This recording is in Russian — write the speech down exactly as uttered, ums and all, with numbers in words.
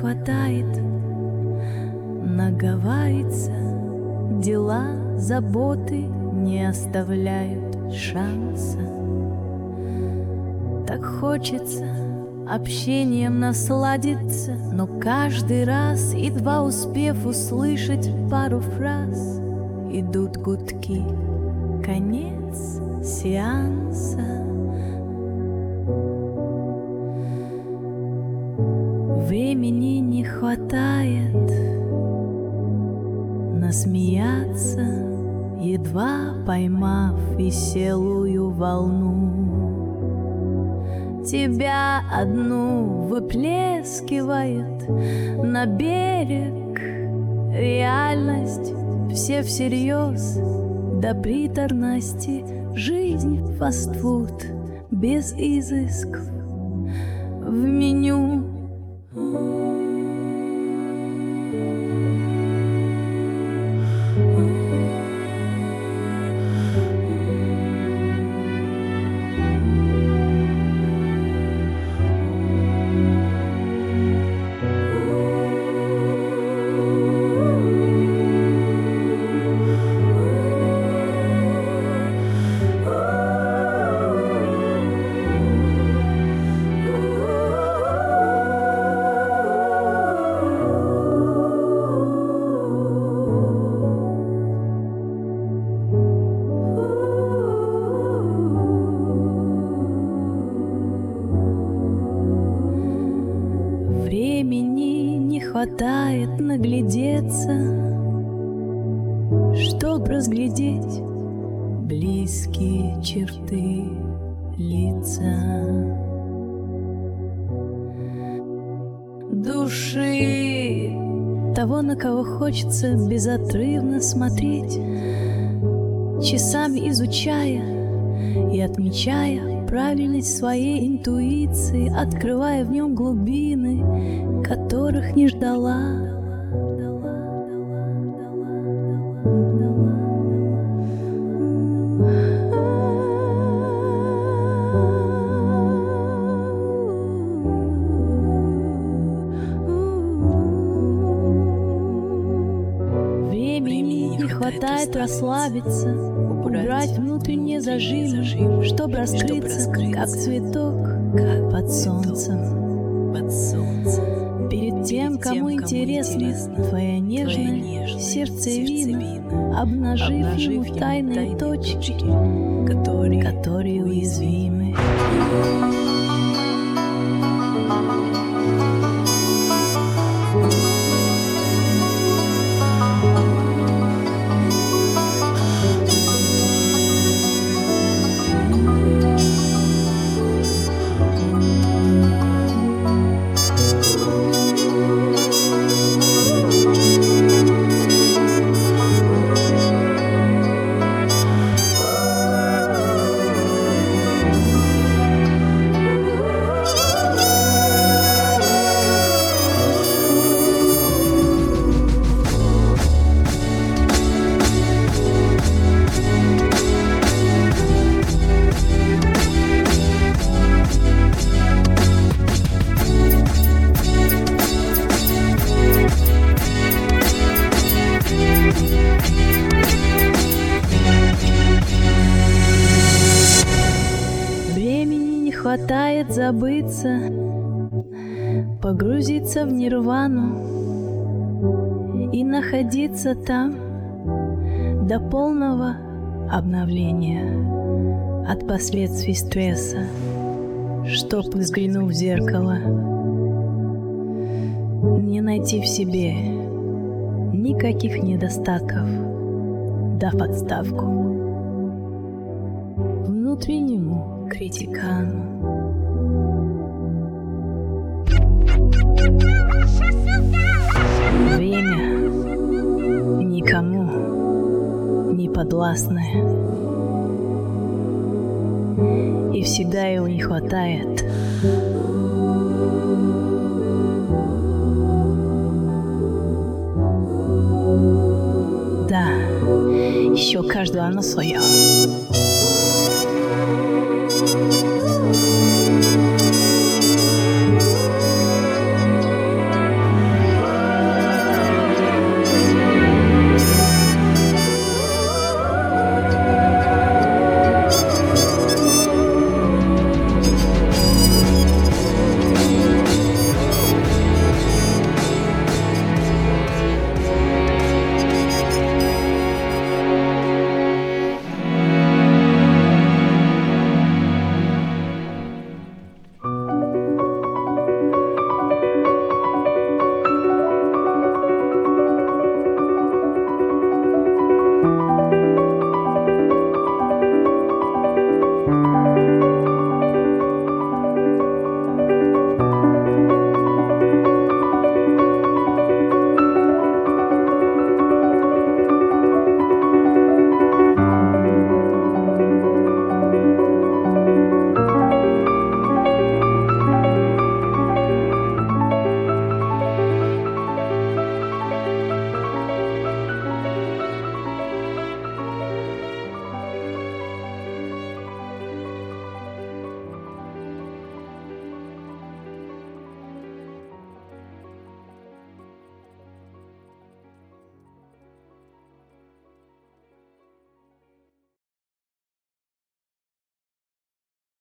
хватает, наговаривается, дела, заботы не оставляют шанса. Так хочется общением насладиться, но каждый раз, едва успев услышать пару фраз, идут гудки, конец сеанса. Времени не хватает насмеяться, едва поймав веселую волну. Тебя одну выплескивает на берег реальность, все всерьез, до приторности. Жизнь фастфуд без изысков в меню. Времени не хватает наглядеться, чтоб разглядеть близкие черты лица души того, на кого хочется безотрывно смотреть, часами изучая и отмечая правильность своей интуиции, открывая в нем глубины, которых не ждала. Времени не хватает расслабиться, убрать внутренние зажимы, чтобы раскрыться, как цветок под солнцем. Перед тем, кому интересна твоя нежная сердцевина, обнажив ему тайные точки, которые уязвимы. Хватает забыться, погрузиться в нирвану и находиться там до полного обновления от последствий стресса, чтоб, взглянув в зеркало, не найти в себе никаких недостатков, дав отставку внутреннему критикану. Время никому не подвластное, и всегда его не хватает. Да, еще каждого оно свое.